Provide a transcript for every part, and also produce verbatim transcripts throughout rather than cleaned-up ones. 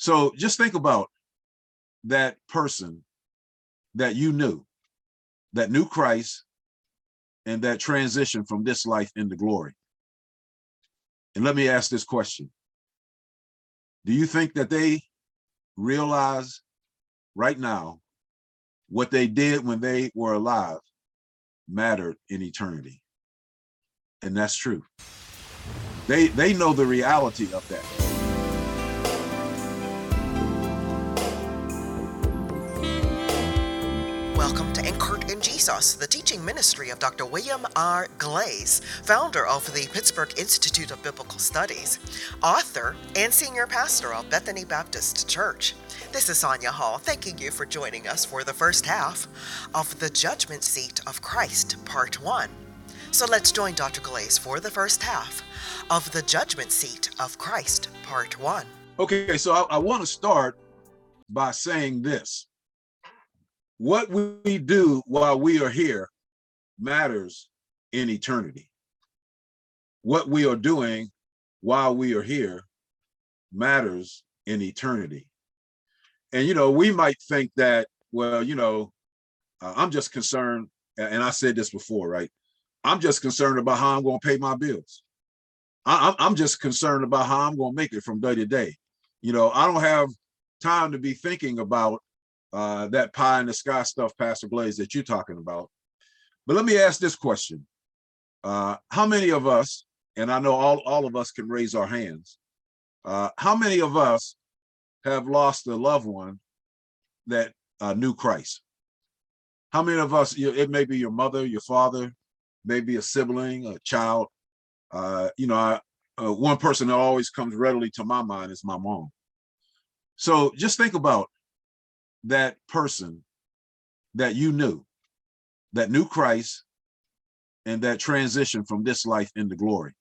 So just think about that person that you knew, that knew Christ, and that transition from this life into glory. And let me ask this question. Do you think that they realize right now what they did when they were alive mattered in eternity? And that's true. They, they know the reality of that. Welcome to Anchored in Jesus, the teaching ministry of Doctor William R. Glaze, founder of the Pittsburgh Institute of Biblical Studies, author, and senior pastor of Bethany Baptist Church. This is Sonia Hall, thanking you for joining us for the first half of The Judgment Seat of Christ, Part one. So let's join Doctor Glaze for the first half of The Judgment Seat of Christ, Part one. Okay, so I, I want to start by saying this. What we do while we are here matters in eternity. What we are doing while we are here matters in eternity. And, you know, we might think that, well, you know, uh, I'm just concerned, and I said this before, right? I'm just concerned about how I'm going to pay my bills. I, I'm just concerned about how I'm going to make it from day to day. You know, I don't have time to be thinking about Uh, that pie in the sky stuff, Pastor Glaze, that you're talking about. But let me ask this question. Uh, how many of us, and I know all, all of us can raise our hands, uh, how many of us have lost a loved one that uh, knew Christ? How many of us, you know, it may be your mother, your father, maybe a sibling, a child. Uh, you know, I, uh, one person that always comes readily to my mind is my mom. So just think about that person that you knew, that knew Christ, and that transition from this life into glory.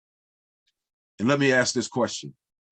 And let me ask this question.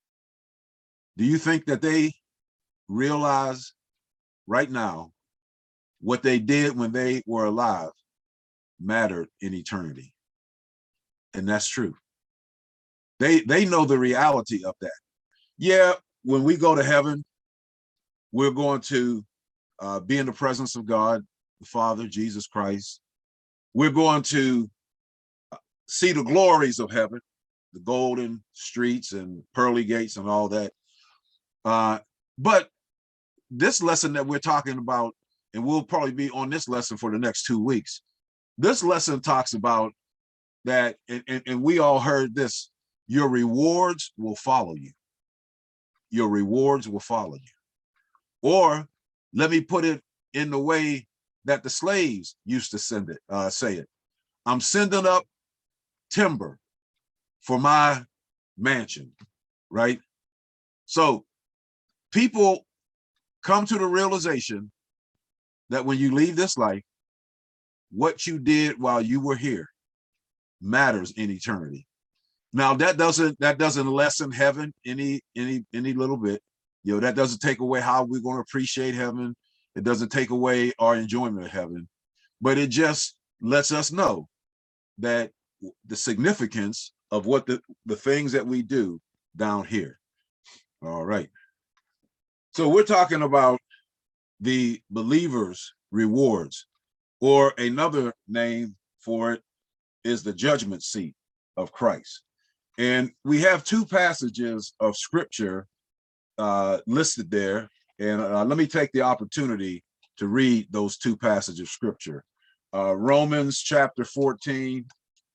Do you think that they realize right now what they did when they were alive mattered in eternity? And that's true. They, they know the reality of that. Yeah, when we go to heaven, we're going to uh, be in the presence of God, the Father, Jesus Christ. We're going to see the glories of heaven, the golden streets and pearly gates and all that. Uh, but this lesson that we're talking about, and we'll probably be on this lesson for the next two weeks, this lesson talks about that, and, and, and we all heard this, your rewards will follow you. Your rewards will follow you. Or let me put it in the way that the slaves used to send it, uh, say it. I'm sending up timber for my mansion, right? So people come to the realization that when you leave this life, what you did while you were here matters in eternity. Now that doesn't that doesn't lessen heaven any any any little bit. You know, that doesn't take away how we're going to appreciate heaven. It doesn't take away our enjoyment of heaven, but it just lets us know that the significance of what the, the things that we do down here. All right. So we're talking about the believer's rewards, or another name for it is the judgment seat of Christ. And we have two passages of scripture uh listed there, and uh, let me take the opportunity to read those two passages of scripture. uh Romans chapter fourteen,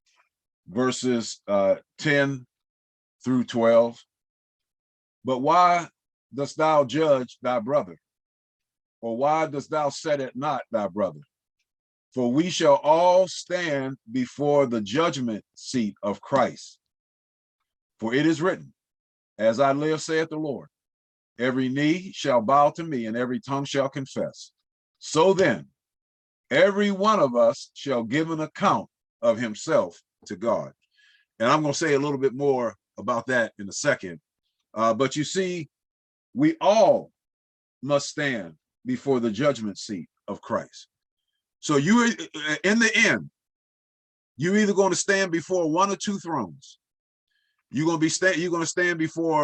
verses uh ten through twelve. But why dost thou judge thy brother, or why dost thou set at naught thy brother? For we shall all stand before the judgment seat of Christ. For it is written, as I live, saith the Lord, every knee shall bow to me, and every tongue shall confess. So then, every one of us shall give an account of himself to God. And I'm going to say a little bit more about that in a second. Uh, but you see, we all must stand before the judgment seat of Christ. So you, in the end, you're either going to stand before one or two thrones. You're going to be sta- you're going to stand before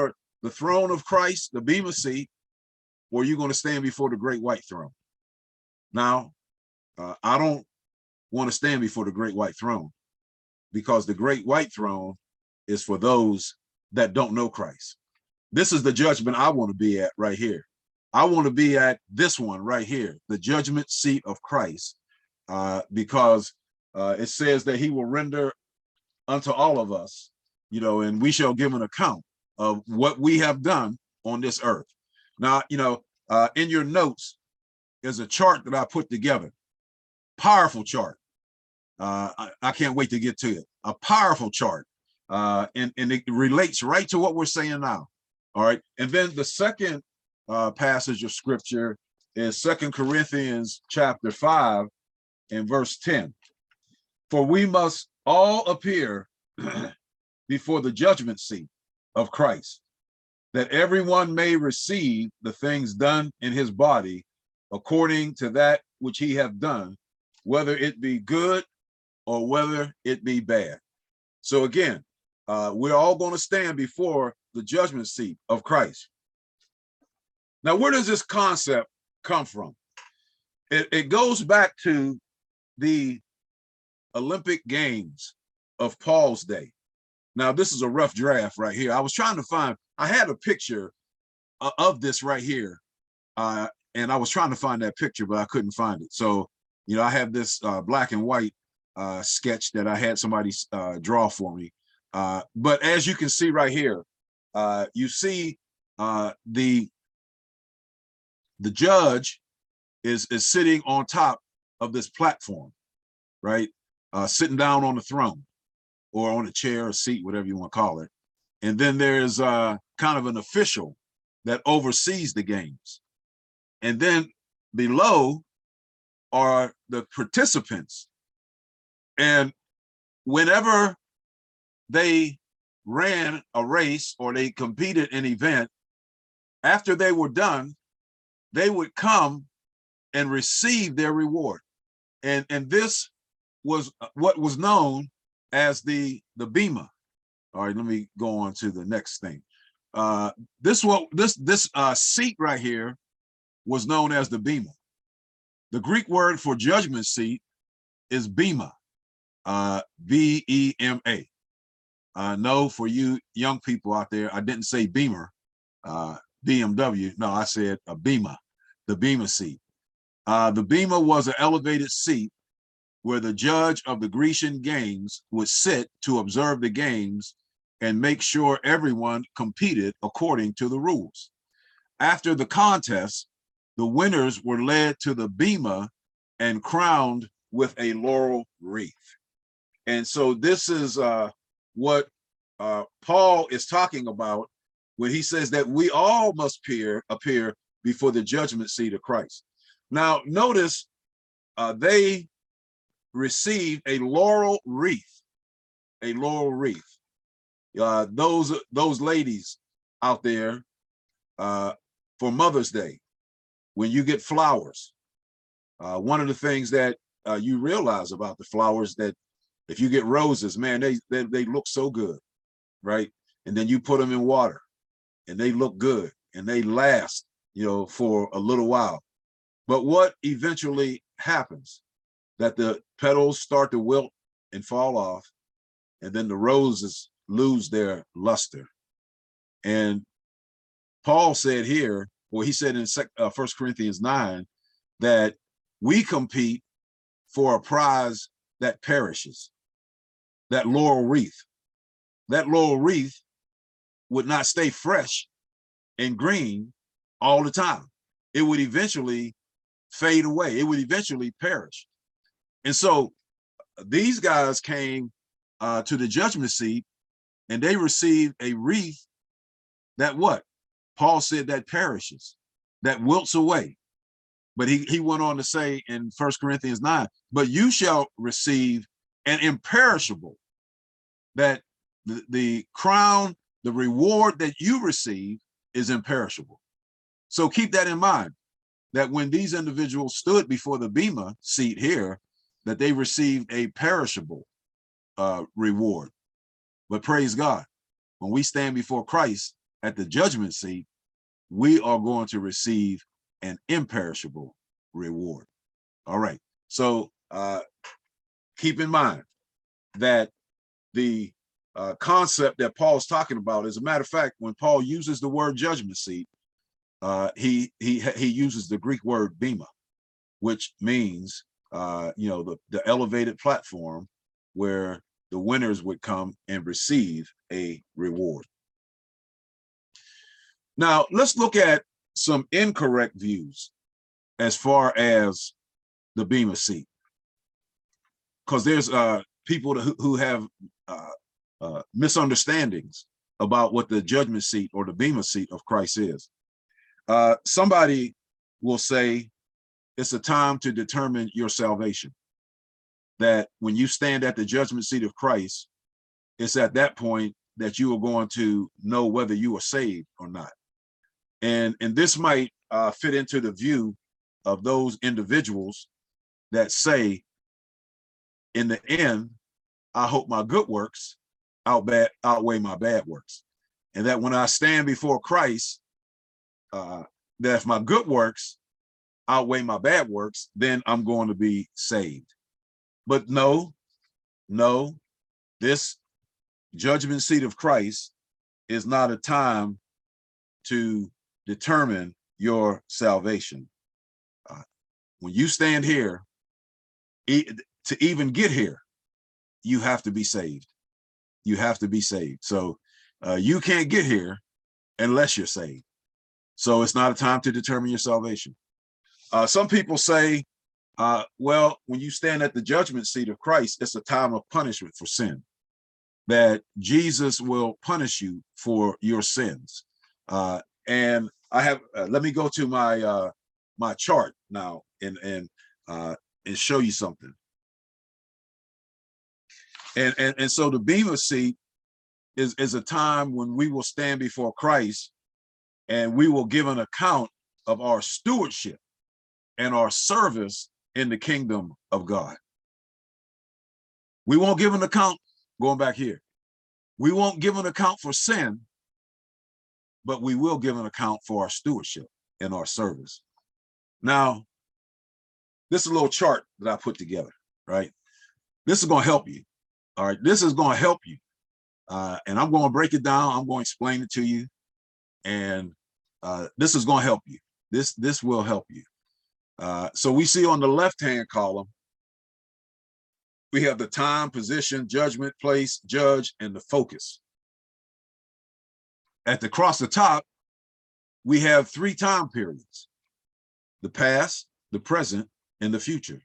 the throne of Christ, the Bema seat, or you're going to stand before the great white throne. Now, uh, I don't want to stand before the great white throne, because the great white throne is for those that don't know Christ. This is the judgment I want to be at right here. I want to be at this one right here, the judgment seat of Christ, uh, because uh, it says that he will render unto all of us, you know, and we shall give an account of what we have done on this earth. Now, you know, uh, in your notes is a chart that I put together, powerful chart. Uh, I, I can't wait to get to it. A powerful chart, uh, and, and it relates right to what we're saying now. All right. And then the second uh, passage of scripture is Second Corinthians chapter five and verse ten. For we must all appear before the judgment seat of Christ, that everyone may receive the things done in his body according to that which he hath done, whether it be good or whether it be bad. So again, uh, we're all going to stand before the judgment seat of Christ. Now, where does this concept come from? It, it goes back to the Olympic Games of Paul's day. Now, this is a rough draft right here. I was trying to find, I had a picture uh, of this right here, uh, and I was trying to find that picture, but I couldn't find it. So, you know, I have this uh, black and white uh, sketch that I had somebody uh, draw for me. Uh, but as you can see right here, uh, you see uh, the the judge is is sitting on top of this platform, right? Uh, sitting down on the throne or on a chair or seat, whatever you want to call it. And then there's uh, kind of an official that oversees the games. And then below are the participants. And whenever they ran a race or they competed in an event, after they were done, they would come and receive their reward. And, and this was what was known as the, the Bema. All right, let me go on to the next thing. Uh, this what this this uh, seat right here was known as the Bema. The Greek word for judgment seat is Bema, uh, B E M A. Uh, no, for you young people out there, I didn't say Beamer, uh, B M W. No, I said a Bema, the Bema seat. Uh, the Bema was an elevated seat where the judge of the Grecian games would sit to observe the games and make sure everyone competed according to the rules. After the contest, the winners were led to the Bema and crowned with a laurel wreath. And so this is uh, what uh, Paul is talking about when he says that we all must appear, appear before the judgment seat of Christ. Now, notice uh, they received a laurel wreath, a laurel wreath. Uh, those, those ladies out there uh, for Mother's Day, when you get flowers, uh, one of the things that uh, you realize about the flowers that if you get roses, man, they, they, they look so good, right? And then you put them in water and they look good and they last, you know, for a little while. But what eventually happens? That the petals start to wilt and fall off, and then the roses lose their luster. And Paul said here, well, he said in uh, First Corinthians nine, that we compete for a prize that perishes, that laurel wreath. That laurel wreath would not stay fresh and green all the time. It would eventually fade away. It would eventually perish. And so these guys came uh, to the judgment seat and they received a wreath that what? Paul said that perishes, that wilts away. But he, he went on to say in First Corinthians nine, but you shall receive an imperishable, that the, the crown, the reward that you receive is imperishable. So keep that in mind, that when these individuals stood before the Bema seat here, that they received a perishable uh, reward. But praise God, when we stand before Christ at the judgment seat, we are going to receive an imperishable reward. All right. So uh, keep in mind that the uh, concept that Paul's talking about, as a matter of fact, when Paul uses the word judgment seat, uh, he he he uses the Greek word bema, which means uh, you know the the elevated platform where the winners would come and receive a reward. Now let's look at some incorrect views as far as the bema seat, because there's uh, people who, who have uh, uh, misunderstandings about what the judgment seat or the bema seat of Christ is. Uh, somebody will say it's a time to determine your salvation, that when you stand at the judgment seat of Christ, it's at that point that you are going to know whether you are saved or not. And, and this might uh, fit into the view of those individuals that say, in the end, I hope my good works out bad, outweigh my bad works. And that when I stand before Christ, uh, that if my good works outweigh my bad works, then I'm going to be saved. But no, no, this judgment seat of Christ is not a time to determine your salvation. Uh, when you stand here, e to even get here, you have to be saved. You have to be saved. So uh, you can't get here unless you're saved. So it's not a time to determine your salvation. Uh, some people say, uh, well, when you stand at the judgment seat of Christ, it's a time of punishment for sin, that Jesus will punish you for your sins. Uh, and I have, uh, let me go to my uh, my chart now and, and, uh, and show you something. And, and, and so the bema seat is, is a time when we will stand before Christ and we will give an account of our stewardship and our service in the kingdom of God. We won't give an account, going back here, we won't give an account for sin, but we will give an account for our stewardship and our service. Now, this is a little chart that I put together, right? This is going to help you. All right, this is going to help you. Uh, and I'm going to break it down. I'm going to explain it to you. And uh, this is going to help you. This, this will help you. Uh, so we see on the left-hand column, we have the time, position, judgment, place, judge, and the focus. At the across the top, we have three time periods: the past, the present, and the future.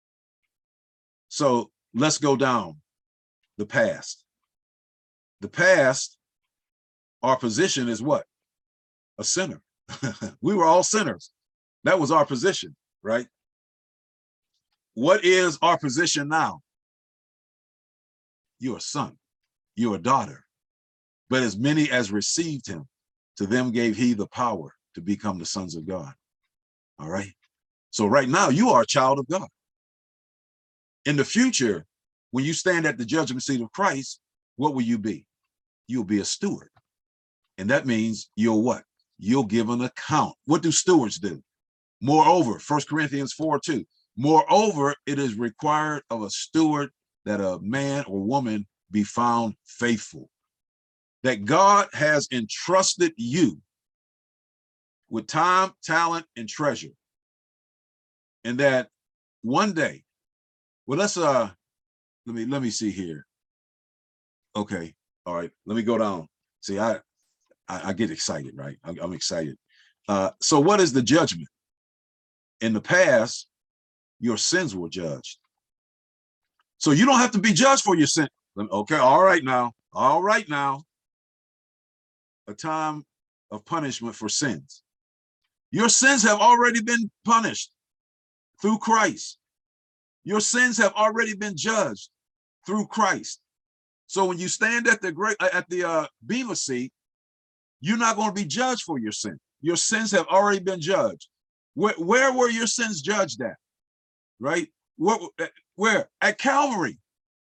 So let's go down the past. The past, our position is what? A sinner. We were all sinners. That was our position, right? What is our position now? You're a son, you're a daughter. But as many as received him, to them gave he the power to become the sons of God. All right. So right now you are a child of God. In the future, when you stand at the judgment seat of Christ, what will you be? You'll be a steward. And that means you'll what? You'll give an account. What do stewards do? Moreover, First Corinthians four two, moreover, it is required of a steward that a man or woman be found faithful. That God has entrusted you with time, talent, and treasure. And that one day, well, let's, uh, let me, let me see here. Okay, all right, let me go down. See, I, I, I get excited, right? I'm, I'm excited. Uh, so what is the judgment? In the past, your sins were judged. So you don't have to be judged for your sin. Okay, all right now, all right now. A time of punishment for sins. Your sins have already been punished through Christ. Your sins have already been judged through Christ. So when you stand at the great at the uh, bema seat, you're not going to be judged for your sin. Your sins have already been judged. Where, where were your sins judged at? Right? Where, where? At Calvary.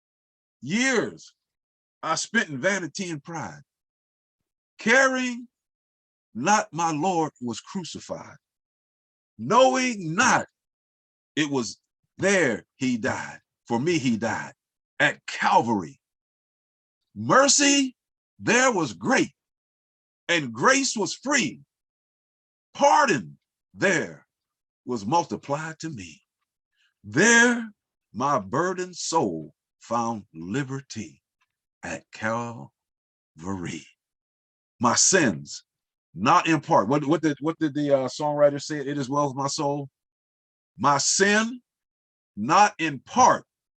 Years I spent in vanity and pride, carrying not my Lord was crucified, knowing not it was there he died. For me, he died at Calvary. Mercy there was great, and grace was free. Pardon there was multiplied to me. There my burdened soul found liberty at Calvary. My sins, not in part. What, what did what did the uh, songwriter say? It is well with my soul. My sin, not in part.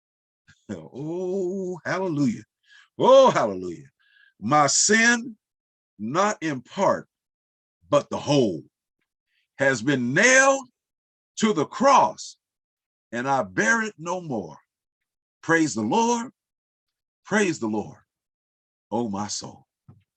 Oh, hallelujah. Oh, hallelujah. My sin, not in part, but the whole, has been nailed to the cross, and I bear it no more. Praise the Lord. Praise the Lord, oh my soul.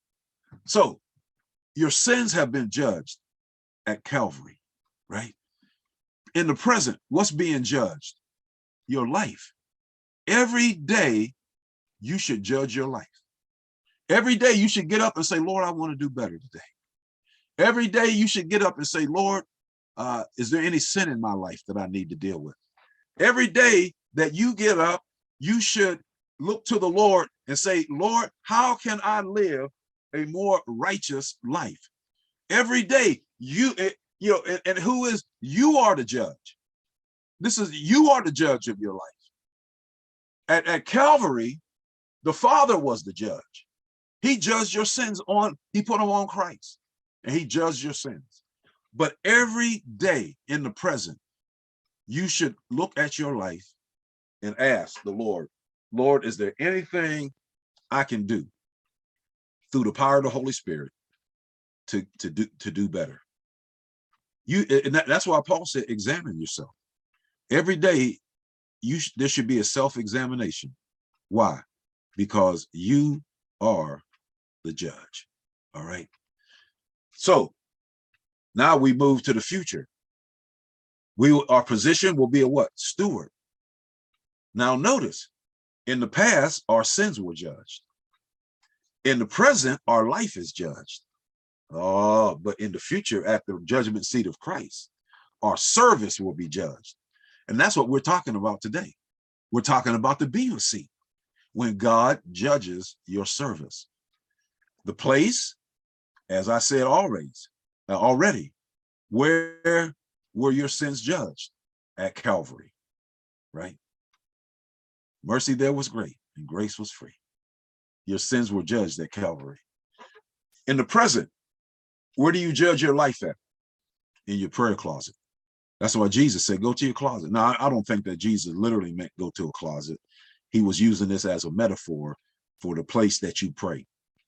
So your sins have been judged at Calvary, right? In the present, what's being judged? Your life. Every day you should judge your life. Every day you should get up and say, Lord, I want to do better today. Every day you should get up and say, Lord, uh, is there any sin in my life that I need to deal with? Every day that you get up, you should look to the Lord and say, Lord, how can I live a more righteous life? Every day, you, you know, and, and who is, you are the judge. This is, you are the judge of your life. At, at Calvary, the Father was the judge. He judged your sins on, he put them on Christ, and he judged your sins. But every day in the present, you should look at your life and ask the Lord, Lord, is there anything I can do through the power of the Holy Spirit to, to, do, to do better? You, and that, that's why Paul said, examine yourself. Every day, you sh there should be a self-examination. Why? Because you are the judge. All right. So now we move to the future. We, our position will be a what? Steward. Now notice, in the past, our sins were judged. In the present, our life is judged. Oh, but in the future, at the judgment seat of Christ, our service will be judged. And that's what we're talking about today. We're talking about the Bema seat, when God judges your service. The place, as I said already, uh, already, where were your sins judged? At Calvary, right? Mercy there was great, and grace was free. Your sins were judged at Calvary. In the present, where do you judge your life at? In your prayer closet. That's why Jesus said, go to your closet. Now, I don't think that Jesus literally meant go to a closet. He was using this as a metaphor for the place that you pray.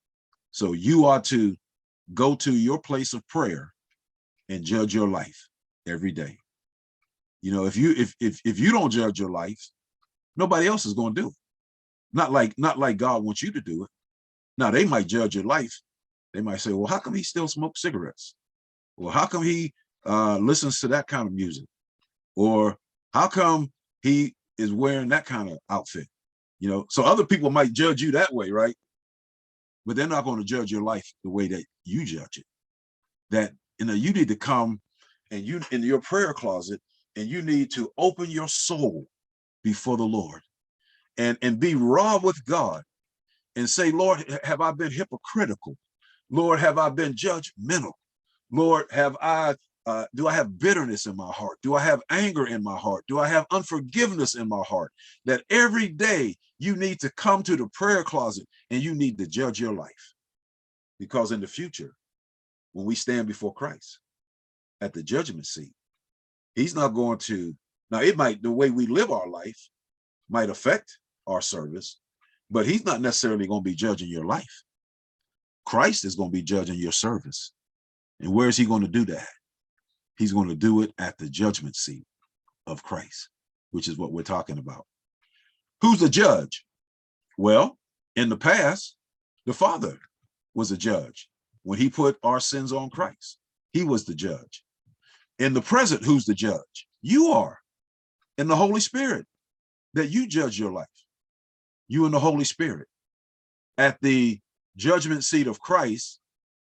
So you are to go to your place of prayer and judge your life every day. You know, if you if if if you don't judge your life, nobody else is going to do it. Not like not like God wants you to do it. Now, they might judge your life. They might say, well, how come he still smokes cigarettes? Well, how come he uh, listens to that kind of music? Or how come he is wearing that kind of outfit? You know, so other people might judge you that way, right? But they're not going to judge your life the way that you judge it. That, you know, you need to come and you in your prayer closet, and you need to open your soul before the Lord and, and be raw with God and say, Lord, have I been hypocritical? Lord, have I been judgmental? Lord, have I, uh, do I have bitterness in my heart? Do I have anger in my heart? Do I have unforgiveness in my heart? That every day you need to come to the prayer closet and you need to judge your life. Because in the future, when we stand before Christ at the judgment seat, he's not going to, now it might, the way we live our life might affect our service, but he's not necessarily going to be judging your life. Christ is going to be judging your service. And where is he going to do that? He's going to do it at the judgment seat of Christ, which is what we're talking about. Who's the judge? Well, in the past, the Father was a judge. When he put our sins on Christ, he was the judge. In the present, who's the judge? You are. In the Holy Spirit, that you judge your life. You and the Holy Spirit. At the judgment seat of Christ,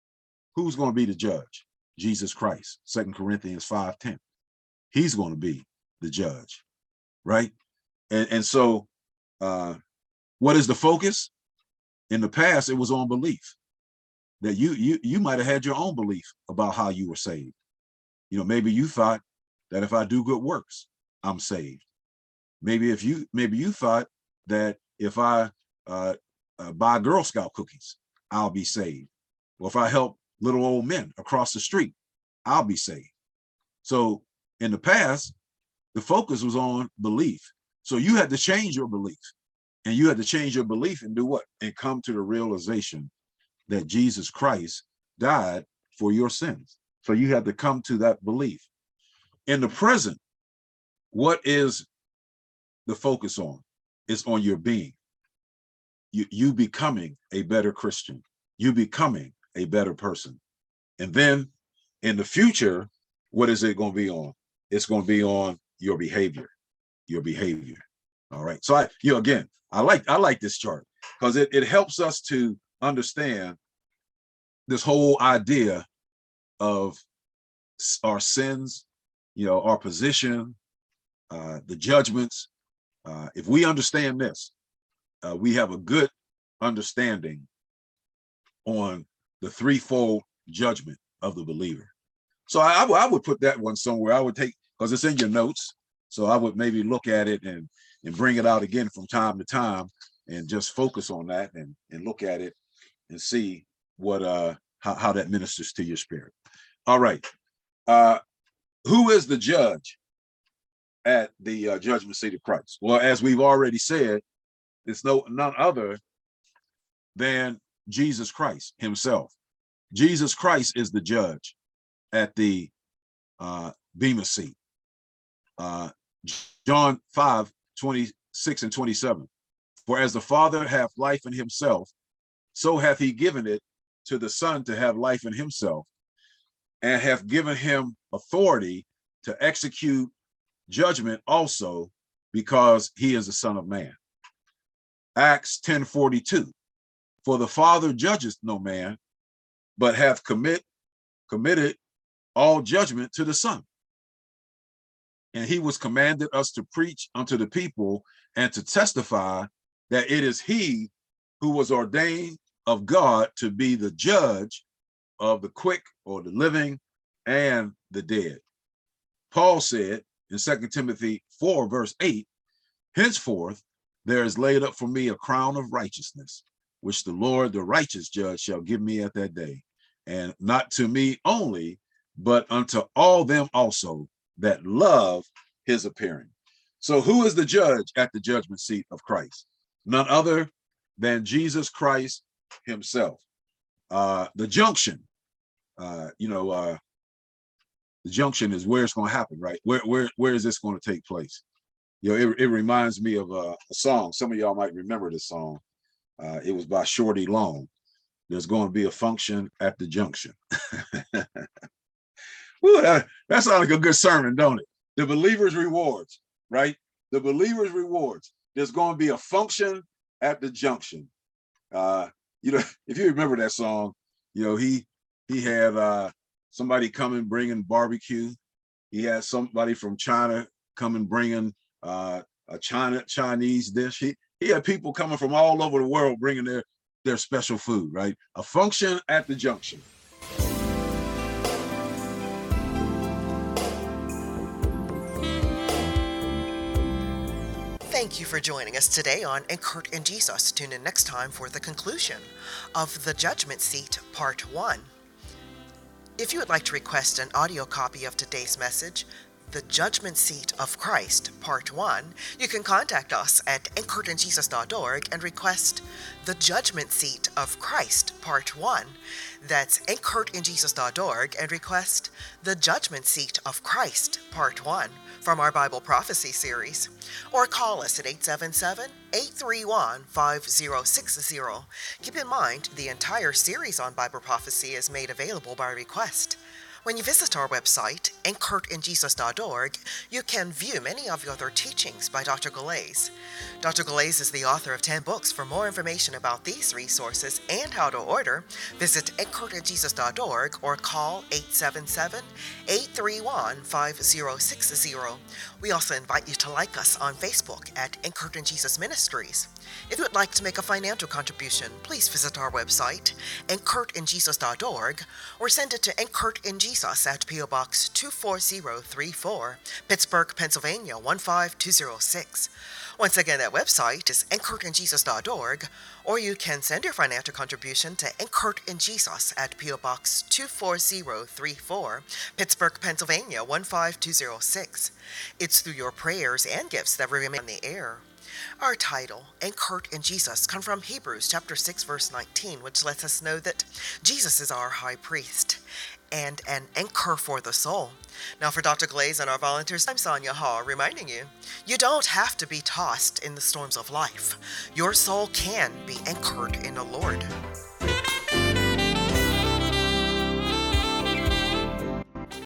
who's going to be the judge? Jesus Christ. Second Corinthians five ten. He's going to be the judge, right? And, and so uh, what is the focus? In the past, it was on belief. That you you you might have had your own belief about how you were saved. You know, maybe you thought that if I do good works, I'm saved. Maybe if you maybe you thought that if I uh, uh, buy Girl Scout cookies, I'll be saved. Or if I help little old men across the street, I'll be saved. So in the past, the focus was on belief. So you had to change your belief, and you had to change your belief and do what? And come to the realization that Jesus Christ died for your sins. So you have to come to that belief. In the present, what is the focus on? It's on your being. You, you becoming a better Christian. You becoming a better person. And then in the future, what is it going to be on? It's going to be on your behavior. Your behavior. All right. So I, you know, again, I like I like this chart because it, it helps us to understand this whole idea of our sins, you know, our position, uh, the judgments. Uh, if we understand this, uh, we have a good understanding on the threefold judgment of the believer. So I, I would put that one somewhere. I would take, because it's in your notes. So I would maybe look at it and, and bring it out again from time to time and just focus on that and, and look at it and see what uh how, how that ministers to your spirit. All right. Uh, who is the judge at the uh, judgment seat of Christ? Well, as we've already said, it's no none other than Jesus Christ himself. Jesus Christ is the judge at the uh, Bema seat. Uh, John five, twenty-six and twenty-seven. For as the Father hath life in himself, so hath he given it to the Son to have life in himself, and hath given him authority to execute judgment also, because he is the Son of Man. Acts ten forty-two. For the Father judgeth no man, but hath commit committed all judgment to the Son. And he was commanded us to preach unto the people and to testify that it is he who was ordained of God to be the judge of the quick or the living and the dead. Paul said in Second Timothy four, verse eight, henceforth there is laid up for me a crown of righteousness, which the Lord, the righteous judge, shall give me at that day, and not to me only, but unto all them also that love his appearing. So who is the judge at the judgment seat of Christ? None other than Jesus Christ himself. Uh, the junction, uh, you know, uh, the junction is where it's going to happen, right? Where, where, where is this going to take place? You know, it, it reminds me of a, a song. Some of y'all might remember this song. Uh, it was by Shorty Long. There's going to be a function at the junction. Ooh, that, that sounds like a good sermon, don't it? The believer's rewards, right? The believer's rewards. There's going to be a function at the junction. Uh, you know, if you remember that song, you know, he he had uh, somebody coming bringing barbecue. He had somebody from China coming bringing uh, a China Chinese dish. He he had people coming from all over the world bringing their their special food, right? A function at the junction. Thank you for joining us today on And Kurt and Jesus. Tune in next time for the conclusion of The Judgment Seat, Part one. If you would like to request an audio copy of today's message, The Judgment Seat of Christ, Part one, you can contact us at kurt and jesus dot org and request The Judgment Seat of Christ, Part one. That's kurt and jesus dot org and request The Judgment Seat of Christ, Part one, from our Bible Prophecy series. Or call us at eight seven seven, eight three one, five zero six zero. Keep in mind, the entire series on Bible prophecy is made available by request. When you visit our website, anchored in jesus dot org, you can view many of the other teachings by Doctor Galais. Doctor Galais is the author of ten books. For more information about these resources and how to order, visit anchored in jesus dot org or call eight seven seven, eight three one, five zero six zero. We also invite you to like us on Facebook at Anchored in Jesus Ministries. If you would like to make a financial contribution, please visit our website, anchored in jesus dot org, or send it to Anchored in Jesus at P O Box two four zero three four, Pittsburgh, Pennsylvania one five two zero six. Once again, that website is anchored in jesus dot org, or you can send your financial contribution to Anchored in Jesus at P O Box two four zero three four, Pittsburgh, Pennsylvania one five two zero six. It's through your prayers and gifts that we remain on the air. Our title, Anchored in Jesus, comes from Hebrews chapter six, verse nineteen, which lets us know that Jesus is our high priest and an anchor for the soul. Now for Doctor Galais and our volunteers, I'm Sonia Hall, reminding you, you don't have to be tossed in the storms of life. Your soul can be anchored in the Lord.